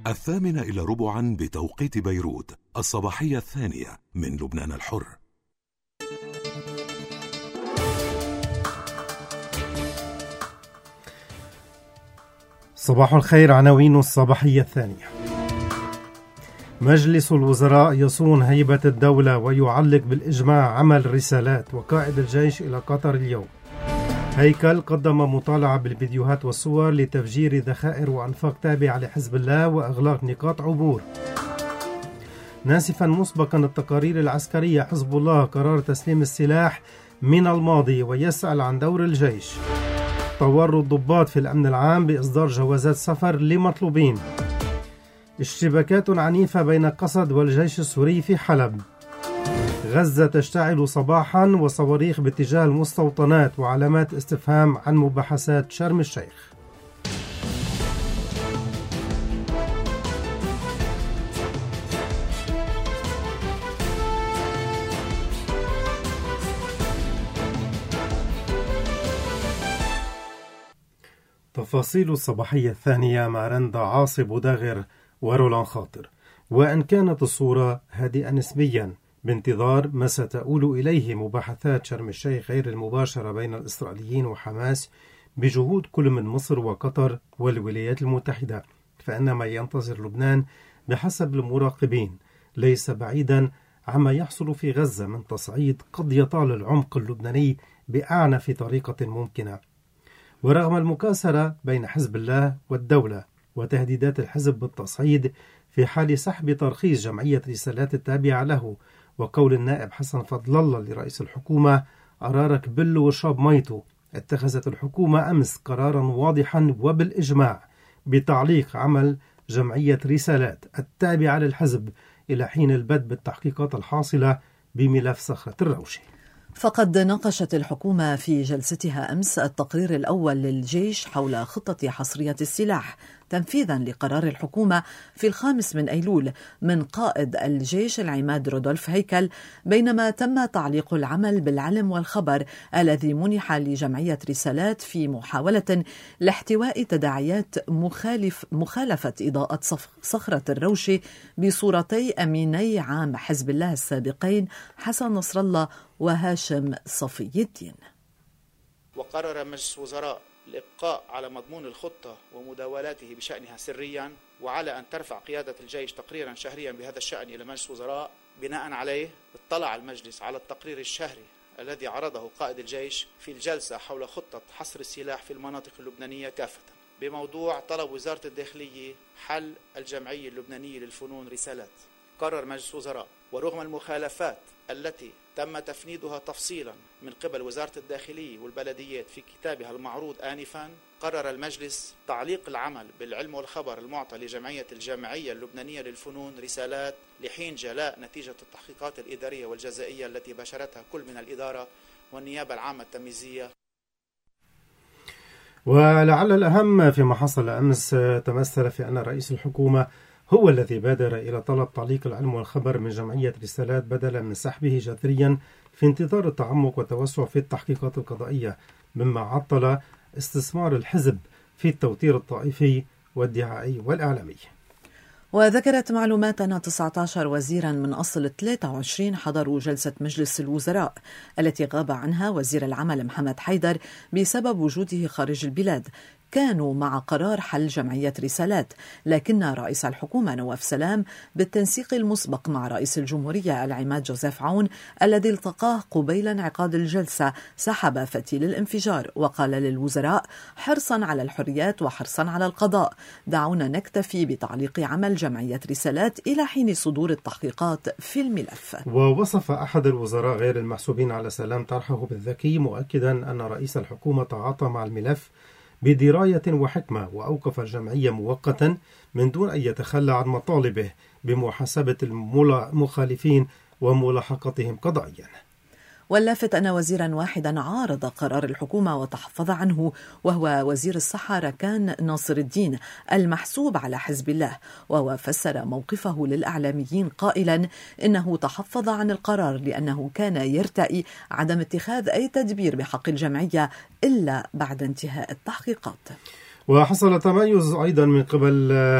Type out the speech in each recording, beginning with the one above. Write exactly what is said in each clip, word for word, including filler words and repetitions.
الثامنة إلى ربعا بتوقيت بيروت، الصباحية الثانية من لبنان الحر. صباح الخير. عناوين الصباحية الثانية. مجلس الوزراء يصون هيبة الدولة ويعلق بالإجماع عمل رسالات وقائد الجيش إلى قطر اليوم. هيكل قدم مطالعة بالفيديوهات والصور لتفجير ذخائر وأنفاق تابعة لحزب الله وإغلاق نقاط عبور. ناسفا مسبقا التقارير العسكرية، حزب الله قرار تسليم السلاح من الماضي ويسأل عن دور الجيش. طور الضباط في الأمن العام بإصدار جوازات سفر لمطلوبين. اشتباكات عنيفة بين قسد والجيش السوري في حلب. غزة تشتعل صباحا وصواريخ باتجاه المستوطنات وعلامات استفهام عن مباحثات شرم الشيخ. تفاصيل الصباحية الثانية مع رندا عاصي بوداغر ورولان خاطر. وإن كانت الصورة هادئة نسبيا بانتظار ما ستؤول إليه مباحثات شرم الشيخ غير المباشرة بين الإسرائيليين وحماس بجهود كل من مصر وقطر والولايات المتحدة، فإن ما ينتظر لبنان بحسب المراقبين ليس بعيدا عما يحصل في غزة من تصعيد قد يطال العمق اللبناني بأعنف طريقة ممكنة. ورغم المكاسرة بين حزب الله والدولة وتهديدات الحزب بالتصعيد في حال سحب ترخيص جمعية رسالات التابعة له، وقول النائب حسن فضل الله لرئيس الحكومة أرارك بله وشرب ميته، اتخذت الحكومة أمس قرارا واضحا وبالإجماع بتعليق عمل جمعية رسالات التابعة للحزب إلى حين البدء بالتحقيقات الحاصلة بملف صخرة الروشة. فقد ناقشت الحكومة في جلستها أمس التقرير الأول للجيش حول خطة حصرية السلاح تنفيذا لقرار الحكومة في الخامس من أيلول من قائد الجيش العماد رودولف هيكل، بينما تم تعليق العمل بالعلم والخبر الذي منح لجمعية رسالات في محاولة لاحتواء تداعيات مخالف مخالفة إضاءة صخرة الروشة بصورتي أميني عام حزب الله السابقين حسن نصر الله وهاشم صفي الدين. وقرر مجلس وزراء الإبقاء على مضمون الخطة ومداولاته بشأنها سريا، وعلى أن ترفع قيادة الجيش تقريرا شهريا بهذا الشأن إلى مجلس وزراء. بناء عليه اطلع المجلس على التقرير الشهري الذي عرضه قائد الجيش في الجلسة حول خطة حصر السلاح في المناطق اللبنانية كافة بموضوع طلب وزارة الداخلية حل الجمعية اللبنانية للفنون رسالات. قرر مجلس وزراء ورغم المخالفات التي تم تفنيدها تفصيلا من قبل وزارة الداخلية والبلديات في كتابها المعروض آنفا، قرر المجلس تعليق العمل بالعلم والخبر المعطى لجمعية الجمعية اللبنانية للفنون رسالات لحين جلاء نتيجة التحقيقات الإدارية والجزائية التي باشرتها كل من الإدارة والنيابة العامة التمييزية. ولعل الأهم فيما حصل أمس تمثل في أن رئيس الحكومة هو الذي بادر إلى طلب تعليق العلم والخبر من جمعية رسالات بدلا من سحبه جذريا في انتظار التعمق والتوسع في التحقيقات القضائية، مما عطل استثمار الحزب في التوتير الطائفي والدعائي والإعلامي. وذكرت معلومات أن تسعة عشر وزيرا من أصل ثلاثة وعشرين حضروا جلسة مجلس الوزراء التي غاب عنها وزير العمل محمد حيدر بسبب وجوده خارج البلاد، كانوا مع قرار حل جمعية رسالات، لكن رئيس الحكومة نواف سلام بالتنسيق المسبق مع رئيس الجمهورية العماد جوزيف عون الذي التقاه قبيل انعقاد الجلسة سحب فتيل الانفجار وقال للوزراء حرصا على الحريات وحرصا على القضاء دعونا نكتفي بتعليق عمل جمعية رسالات إلى حين صدور التحقيقات في الملف. ووصف أحد الوزراء غير المحسوبين على سلام طرحه بالذكي، مؤكدا أن رئيس الحكومة تعاطى مع الملف بدراية وحكمة وأوقف الجمعية مؤقتا من دون أن يتخلى عن مطالبه بمحاسبة المخالفين وملاحقتهم قضائيا. واللافت أن وزيرا واحدا عارض قرار الحكومة وتحفظ عنه، وهو وزير الصحة ركان ناصر الدين المحسوب على حزب الله، وهو فسر موقفه للإعلاميين قائلا إنه تحفظ عن القرار لأنه كان يرتئي عدم اتخاذ أي تدبير بحق الجمعية إلا بعد انتهاء التحقيقات. وحصل تميز أيضا من قبل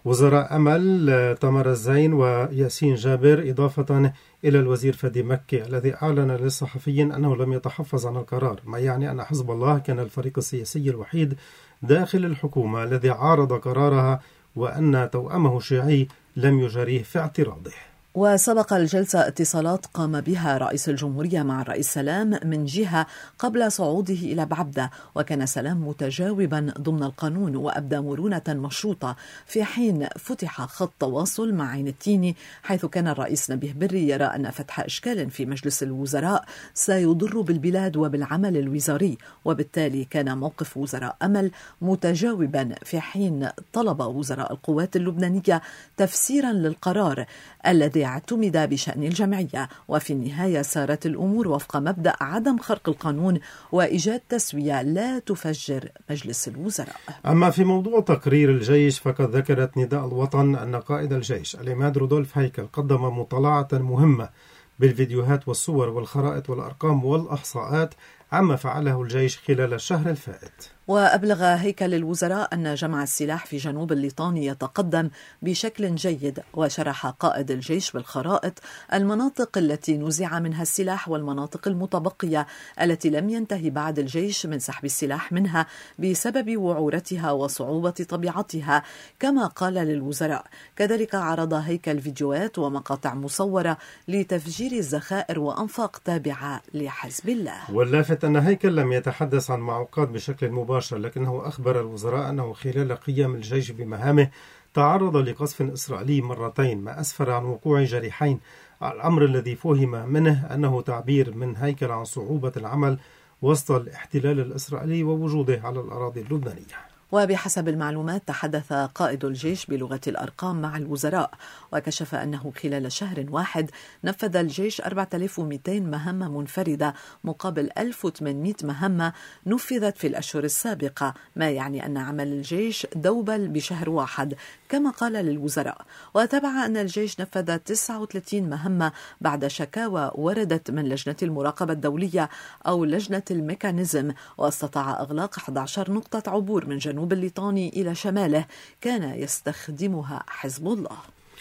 وزراء أمل تمر الزين وياسين جابر، إضافة إلى الوزير فادي مكي الذي أعلن للصحفيين أنه لم يتحفظ عن القرار، ما يعني أن حزب الله كان الفريق السياسي الوحيد داخل الحكومة الذي عارض قرارها، وأن توأمه الشيعي لم يجاريه في اعتراضه. وسبق الجلسة اتصالات قام بها رئيس الجمهورية مع الرئيس سلام من جهة قبل صعوده إلى بعبدة، وكان سلام متجاوبا ضمن القانون وأبدى مرونة مشروطة، في حين فتح خط تواصل مع عين التيني، حيث كان الرئيس نبيه بري يرى أن فتح إشكال في مجلس الوزراء سيضر بالبلاد وبالعمل الوزاري، وبالتالي كان موقف وزراء أمل متجاوبا، في حين طلب وزراء القوات اللبنانية تفسيرا للقرار الذي اعتمد بشأن الجمعية. وفي النهاية سارت الأمور وفق مبدأ عدم خرق القانون وإيجاد تسوية لا تفجر مجلس الوزراء. أما في موضوع تقرير الجيش، فقد ذكرت نداء الوطن أن قائد الجيش العماد رودولف هيكل قدم مطالعة مهمة بالفيديوهات والصور والخرائط والأرقام والأحصاءات عما فعله الجيش خلال الشهر الفائت. وأبلغ هيكل الوزراء أن جمع السلاح في جنوب الليطاني يتقدم بشكل جيد، وشرح قائد الجيش بالخرائط المناطق التي نزع منها السلاح والمناطق المتبقية التي لم ينتهي بعد الجيش من سحب السلاح منها بسبب وعورتها وصعوبة طبيعتها كما قال للوزراء. كذلك عرض هيكل فيديوهات ومقاطع مصورة لتفجير الذخائر وأنفاق تابعة لحزب الله. واللافت أن هيكل لم يتحدث عن معوقات بشكل مباشر، لكنه أخبر الوزراء أنه خلال قيام الجيش بمهامه تعرض لقصف إسرائيلي مرتين، ما أسفر عن وقوع جريحين، الأمر الذي فهم منه أنه تعبير من هيكل عن صعوبة العمل وسط الاحتلال الإسرائيلي ووجوده على الأراضي اللبنانية. وبحسب المعلومات تحدث قائد الجيش بلغة الأرقام مع الوزراء، وكشف أنه خلال شهر واحد نفذ الجيش أربعة آلاف ومئتين مهمة منفردة مقابل ألف وثمانمئة مهمة نفذت في الأشهر السابقة، ما يعني أن عمل الجيش دوبل بشهر واحد كما قال للوزراء. وتبع أن الجيش نفذ تسعة وثلاثين مهمة بعد شكاوى وردت من لجنة المراقبة الدولية أو لجنة الميكانيزم، واستطاع إغلاق أحد عشر نقطة عبور من جنوب الليطاني إلى شماله كان يستخدمها حزب الله.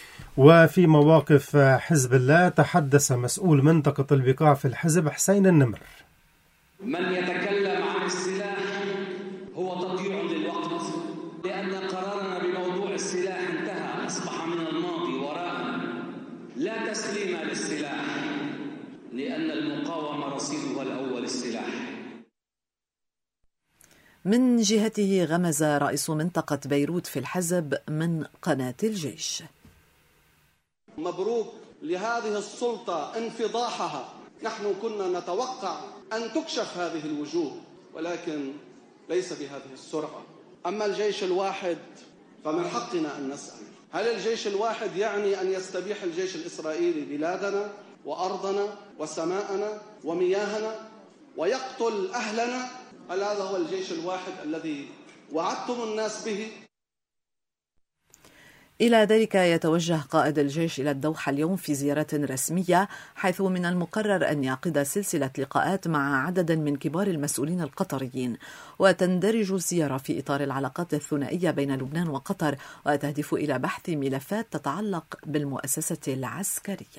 وفي مواقف حزب الله تحدث مسؤول منطقة البقاع في الحزب حسين النمر. من يتكلم عن السلاح هو تضييع للوقت، لأن قرارنا بموضوع السلاح انتهى، أصبح من الماضي وراءنا. لا تسليم للسلاح، لأن المقاومة رصيدها الأول السلاح. من جهته غمز رئيس منطقة بيروت في الحزب من قناة الجيش. مبروك لهذه السلطة انفضاحها. نحن كنا نتوقع أن تكشف هذه الوجوه، ولكن ليس بهذه السرعة. أما الجيش الواحد فمن حقنا أن نسأل، هل الجيش الواحد يعني أن يستبيح الجيش الإسرائيلي بلادنا وأرضنا وسماءنا ومياهنا ويقتل أهلنا؟ هل هذا هو الجيش الواحد الذي وعدتم الناس به؟ إلى ذلك يتوجه قائد الجيش إلى الدوحة اليوم في زيارة رسمية، حيث من المقرر أن يعقد سلسلة لقاءات مع عدد من كبار المسؤولين القطريين، وتندرج الزيارة في إطار العلاقات الثنائية بين لبنان وقطر، وتهدف إلى بحث ملفات تتعلق بالمؤسسة العسكرية.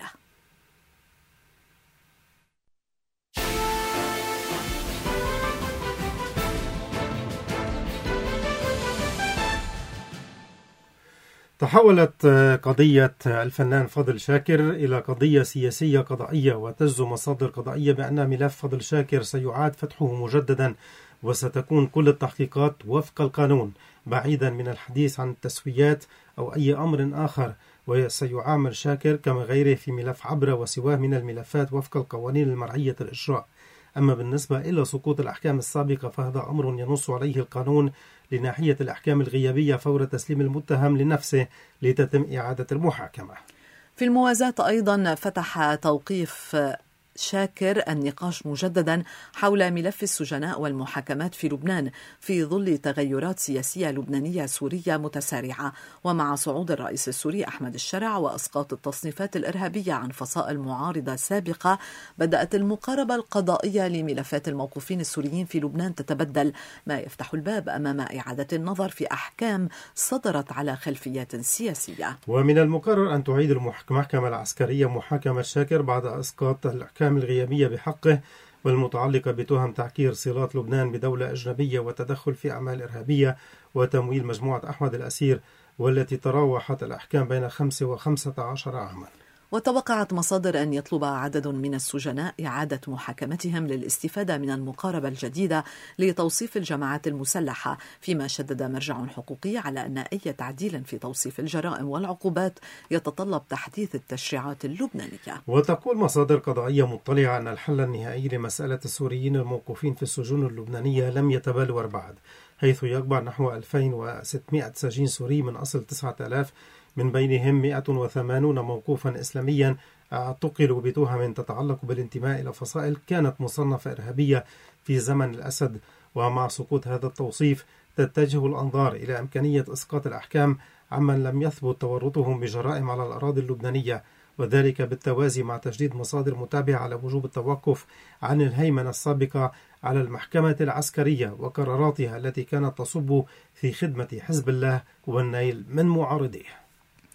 تحولت قضية الفنان فضل شاكر إلى قضية سياسية قضائية، وتجزم مصادر قضائية بأن ملف فضل شاكر سيعاد فتحه مجددا، وستكون كل التحقيقات وفق القانون بعيدا من الحديث عن التسويات أو أي أمر آخر، وسيعامل شاكر كما غيره في ملف عبرة وسواه من الملفات وفق القوانين المرعية الإجراء. أما بالنسبة إلى سقوط الأحكام السابقة فهذا أمر ينص عليه القانون لناحية الأحكام الغيابية فور تسليم المتهم لنفسه لتتم إعادة المحاكمة. في الموازاة أيضا فتح توقيف شاكر النقاش مجددا حول ملف السجناء والمحاكمات في لبنان في ظل تغيرات سياسية لبنانية سورية متسارعة، ومع صعود الرئيس السوري أحمد الشرع وإسقاط التصنيفات الإرهابية عن فصائل معارضة سابقة، بدأت المقاربة القضائية لملفات الموقوفين السوريين في لبنان تتبدل، ما يفتح الباب أمام إعادة النظر في أحكام صدرت على خلفيات سياسية. ومن المقرر أن تعيد المحكمة العسكرية محاكمة شاكر بعد إسقاط الأحكام الغيابية بحقه والمتعلقة بتهم تعكير صلات لبنان بدولة أجنبية وتدخل في أعمال إرهابية وتمويل مجموعة أحمد الأسير، والتي تراوحت الأحكام بين خمسة وخمسة عشر عاما. وتوقعت مصادر أن يطلب عدد من السجناء إعادة محاكمتهم للاستفادة من المقاربة الجديدة لتوصيف الجماعات المسلحة، فيما شدد مرجع حقوقي على أن أي تعديل في توصيف الجرائم والعقوبات يتطلب تحديث التشريعات اللبنانية. وتقول مصادر قضائية مطلعة أن الحل النهائي لمسألة السوريين الموقوفين في السجون اللبنانية لم يتبلور بعد، حيث يقبع نحو ألفين وستمائة سجين سوري من أصل تسعة آلاف، من بينهم مئة وثمانين موقوفا إسلاميا اعتقلوا بتهم تتعلق بالانتماء إلى فصائل كانت مصنفة إرهابية في زمن الأسد. ومع سقوط هذا التوصيف تتجه الأنظار إلى إمكانية إسقاط الأحكام عمن لم يثبت تورطهم بجرائم على الأراضي اللبنانية، وذلك بالتوازي مع تجديد مصادر متابعة على وجوب التوقف عن الهيمنة السابقة على المحكمة العسكرية وقراراتها التي كانت تصب في خدمة حزب الله والنيل من معارضيه.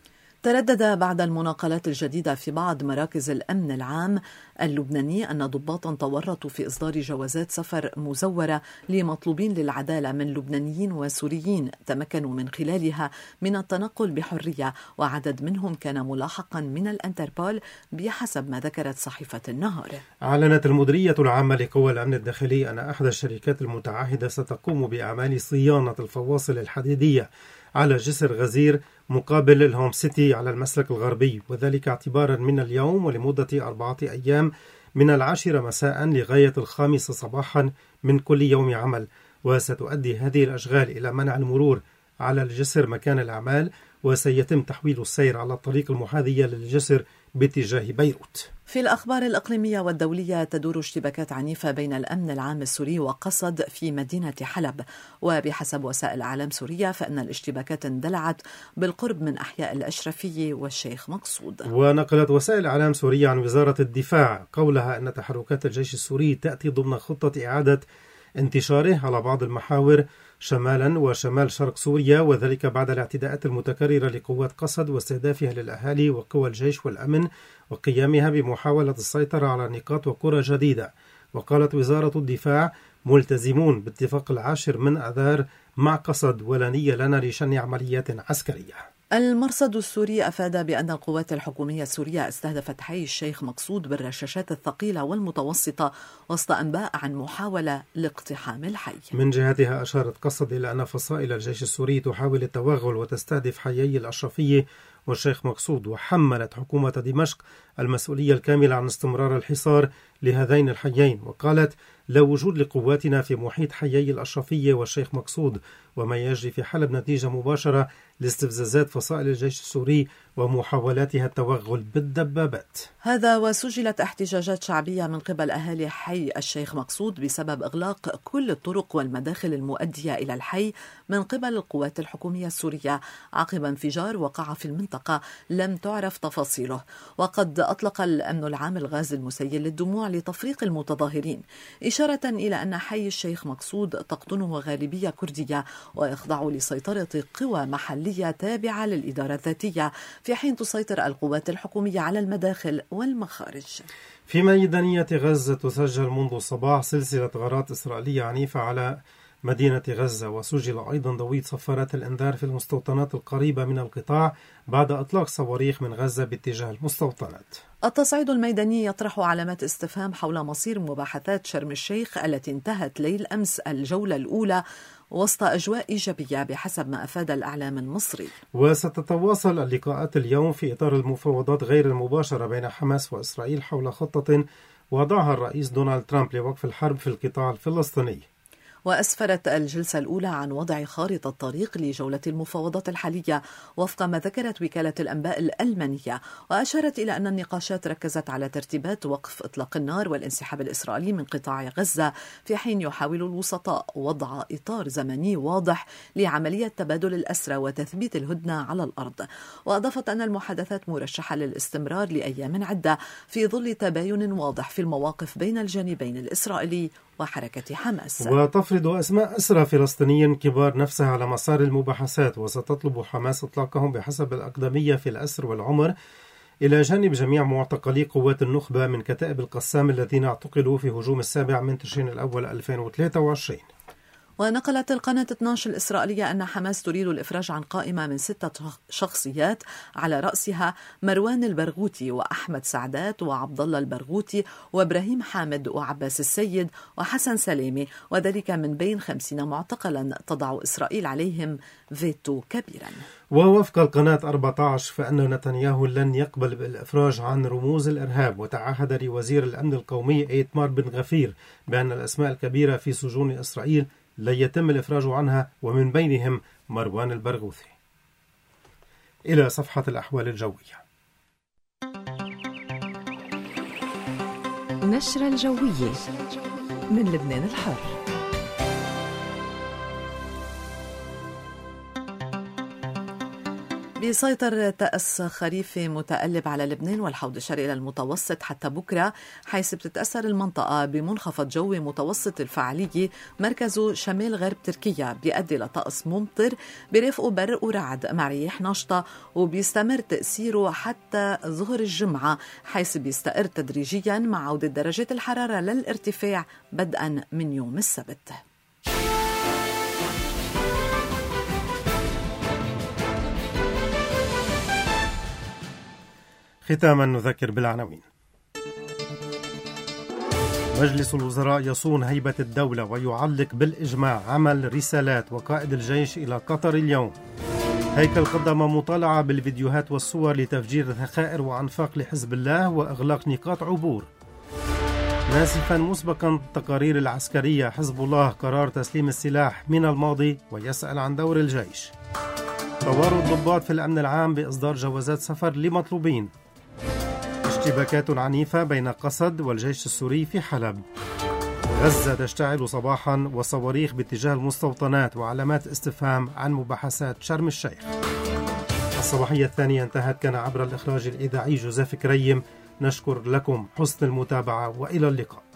تردد بعد المناقلات الجديدة في بعض مراكز الأمن العام اللبناني أن ضباطا تورطوا في إصدار جوازات سفر مزورة لمطلوبين للعدالة من لبنانيين وسوريين تمكنوا من خلالها من التنقل بحرية، وعدد منهم كان ملاحقا من الانتربول بحسب ما ذكرت صحيفة النهار. أعلنت المديرية العامة لقوى الأمن الداخلي أن أحد الشركات المتعهدة ستقوم بأعمال صيانة الفواصل الحديدية على جسر غزير مقابل الهوم سيتي على المسلك الغربي، وذلك اعتبارا من اليوم ولمدة أربعة أيام من العاشرة مساء لغاية الخامسة صباحا من كل يوم عمل. وستؤدي هذه الأشغال إلى منع المرور على الجسر مكان الأعمال، وسيتم تحويل السير على الطريق المحاذية للجسر باتجاه بيروت. في الأخبار الإقليمية والدولية تدور اشتباكات عنيفة بين الأمن العام السوري وقصد في مدينة حلب، وبحسب وسائل إعلام سورية فإن الاشتباكات اندلعت بالقرب من أحياء الأشرفية والشيخ مقصود. ونقلت وسائل إعلام سورية عن وزارة الدفاع قولها أن تحركات الجيش السوري تأتي ضمن خطة إعادة انتشاره على بعض المحاور شمالا وشمال شرق سوريا، وذلك بعد الاعتداءات المتكررة لقوات قسد واستهدافها للأهالي وقوى الجيش والأمن وقيامها بمحاولة السيطرة على نقاط وقرى جديدة. وقالت وزارة الدفاع: ملتزمون باتفاق العاشر من أذار مع قسد، ولا نية لنا لشن عمليات عسكرية. المرصد السوري أفاد بأن القوات الحكومية السورية استهدفت حي الشيخ مقصود بالرشاشات الثقيلة والمتوسطة وسط أنباء عن محاولة لاقتحام الحي. من جهتها أشارت قسد إلى أن فصائل الجيش السوري تحاول التوغل وتستهدف حيي الأشرفية والشيخ مقصود، وحملت حكومة دمشق المسؤولية الكاملة عن استمرار الحصار لهذين الحيين، وقالت: لا وجود لقواتنا في محيط حيي الأشرفية والشيخ مقصود، وما يجري في حلب نتيجة مباشرة لاستفزازات فصائل الجيش السوري ومحاولاتها التوغل بالدبابات. هذا وسجلت احتجاجات شعبية من قبل أهالي حي الشيخ مقصود بسبب إغلاق كل الطرق والمداخل المؤدية إلى الحي من قبل القوات الحكومية السورية عقب انفجار وقع في المنطقة لم تعرف تفاصيله. وقد أطلق الأمن العام الغاز المسيل للدموع لتفريق المتظاهرين، إشارة إلى أن حي الشيخ مقصود تقطنه غالبية كردية ويخضع لسيطرة قوى محلية تابعة للإدارة الذاتية، في حين تسيطر القوات الحكومية على المداخل والمخارج. في ميدانية غزة تسجل منذ الصباح سلسلة غارات إسرائيلية عنيفة على مدينة غزة، وسجل أيضا ضويت صفارات الإنذار في المستوطنات القريبة من القطاع بعد إطلاق صواريخ من غزة باتجاه المستوطنات. التصعيد الميداني يطرح علامات استفهام حول مصير مباحثات شرم الشيخ التي انتهت ليل أمس الجولة الأولى وسط أجواء إيجابية بحسب ما أفاد الإعلام المصري. وستتواصل اللقاءات اليوم في إطار المفاوضات غير المباشرة بين حماس وإسرائيل حول خطة وضعها الرئيس دونالد ترامب لوقف الحرب في القطاع الفلسطيني. وأسفرت الجلسة الأولى عن وضع خارطة طريق لجولة المفاوضات الحالية وفق ما ذكرت وكالة الأنباء الألمانية، وأشارت إلى أن النقاشات ركزت على ترتيبات وقف إطلاق النار والانسحاب الإسرائيلي من قطاع غزة، في حين يحاول الوسطاء وضع إطار زمني واضح لعملية تبادل الأسرى وتثبيت الهدنة على الأرض. وأضافت أن المحادثات مرشحة للاستمرار لأيام عدة في ظل تباين واضح في المواقف بين الجانبين الإسرائيلي وحركة حماس. وتفرض أسماء أسرى فلسطينيين كبار نفسها على مسار المباحثات، وستطلب حماس إطلاقهم بحسب الأقدمية في الأسر والعمر إلى جانب جميع معتقلي قوات النخبة من كتائب القسام الذين اعتقلوا في هجوم السابع من تشرين الأول ألفين وثلاثة وعشرين. ونقلت القناة اثني عشر الإسرائيلية أن حماس تريد الإفراج عن قائمة من ستة شخصيات على رأسها مروان البرغوثي وأحمد سعدات وعبد الله البرغوثي وإبراهيم حامد وعباس السيد وحسن سلامي، وذلك من بين خمسين معتقلا تضع إسرائيل عليهم فيتو كبيرا. ووفق القناة أربعة عشر فإن نتنياهو لن يقبل بالإفراج عن رموز الإرهاب، وتعهد لوزير الأمن القومي إيتمار بن غفير بأن الأسماء الكبيرة في سجون إسرائيل لا يتم الإفراج عنها، ومن بينهم مروان البرغوثي. إلى صفحة الأحوال الجوية. نشرة الجوية من لبنان الحر. بيسيطر تأس خريفي متقلب على لبنان والحوض الشرقي للمتوسط حتى بكرة، حيث بتتأثر المنطقة بمنخفض جوي متوسط الفعالية مركزه شمال غرب تركيا، بيؤدي لطقس ممطر برفقه برق ورعد مع رياح نشطة، وبيستمر تأثيره حتى ظهر الجمعة، حيث بيستقر تدريجيا مع عودة درجات الحرارة للارتفاع بدءا من يوم السبت. ختاما نذكر بالعناوين. مجلس الوزراء يصون هيبة الدولة ويعلق بالإجماع عمل رسالات وقائد الجيش إلى قطر اليوم. هيكل قدم مطالعة بالفيديوهات والصور لتفجير ذخائر وأنفاق لحزب الله وإغلاق نقاط عبور. ناسفا مسبقا التقارير العسكرية، حزب الله قرار تسليم السلاح من الماضي ويسأل عن دور الجيش. توارد ضباط في الأمن العام بإصدار جوازات سفر لمطلوبين. اشتباكات عنيفة بين قسد والجيش السوري في حلب. غزة تشتعل صباحا وصواريخ باتجاه المستوطنات وعلامات استفهام عن مباحثات شرم الشيخ. الصباحية الثانية انتهت، كان عبر الإخراج الإذاعي جوزيف كريم. نشكر لكم حسن المتابعة وإلى اللقاء.